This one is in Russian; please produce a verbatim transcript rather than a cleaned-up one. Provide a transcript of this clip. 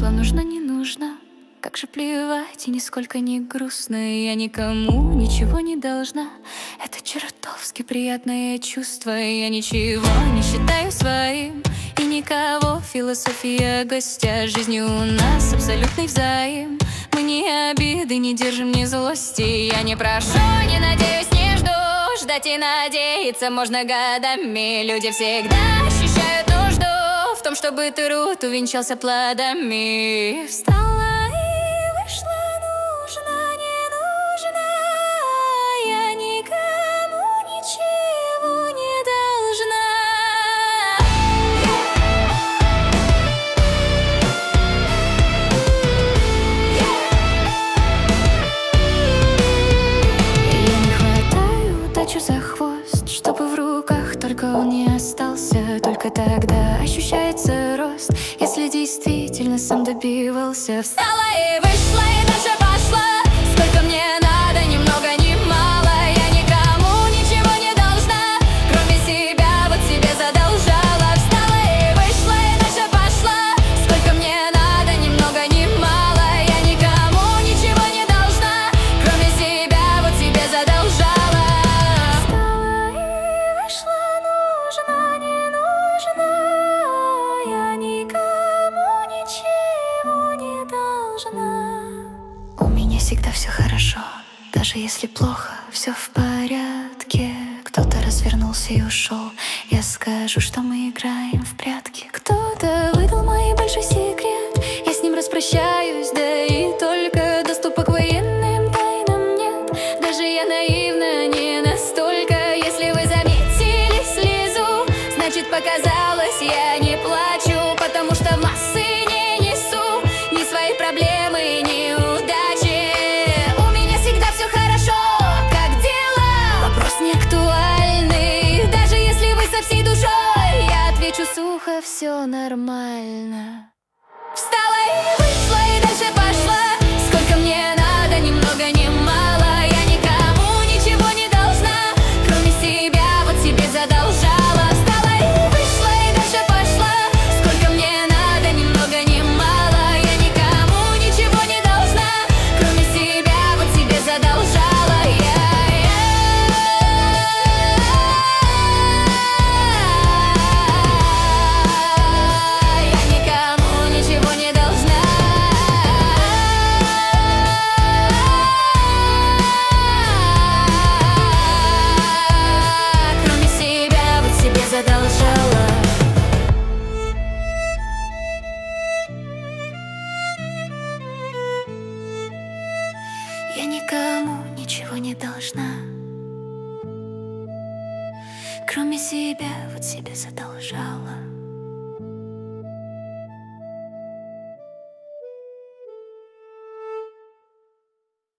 вышла, нужно, не нужно. Как же плевать, и нисколько не грустно. Я никому ничего не должна. Это чертовски приятное чувство. Я ничего не считаю своим, и никого. Философия гостя, жизни у нас абсолютный взаим. Мы ни обиды не держим, ни злости. Я не прошу, не надеюсь, не жду. Ждать и надеяться можно годами. Люди всегда ощущают нужду в том, чтобы труд увенчался плодами. Встала и вышла, нужно, не нужно. Я никому ничего не должна. Я не хватаю удачу за хвост, чтобы в руках только он не остался. Только тогда ощущается рост, если действительно сам добивался. Встала и вышла, и дальше пошла. Сколько мне надо, ни много ни мало. Я никому ничего не должна, кроме себя, вот себе задолжала. Встала и вышла, и дальше пошла. Сколько мне надо, ни много ни мало. Я никому ничего не должна, кроме себя, вот себе задолжала. Встала и вышла, нужно, не нужно. Я никому ничего не должна. У меня всегда все хорошо, даже если плохо, все в порядке. Кто-то развернулся и ушел, я скажу, что мы играем в прятки. Кто-то выдал мой большой секрет, я с ним распрощаюсь, да и только. Доступа к военным тайнам нет, даже я наивна не настолько. Если вы заметили слезу, значит показалось, я не плачу, потому что в массы не несу ни свои проблемы, ни удачи. У меня всегда все хорошо, как дела? Вопрос не актуальный, даже если вы со всей душой. Я отвечу сухо, все нормально. Встала и вышла, и дальше пошла. Сколько мне надо, ни много ни мало. Я никому ничего не должна, кроме себя, вот себе задолжала. Встала и вышла, и дальше пошла. Сколько мне надо, ни много ни мало. Я никому ничего не должна, кроме себя, вот себе задолжала. Я, я, я никому ничего не должна, кроме себя, вот себе задолжала. Я никому ничего не должна, кроме себя, вот себе задолжала.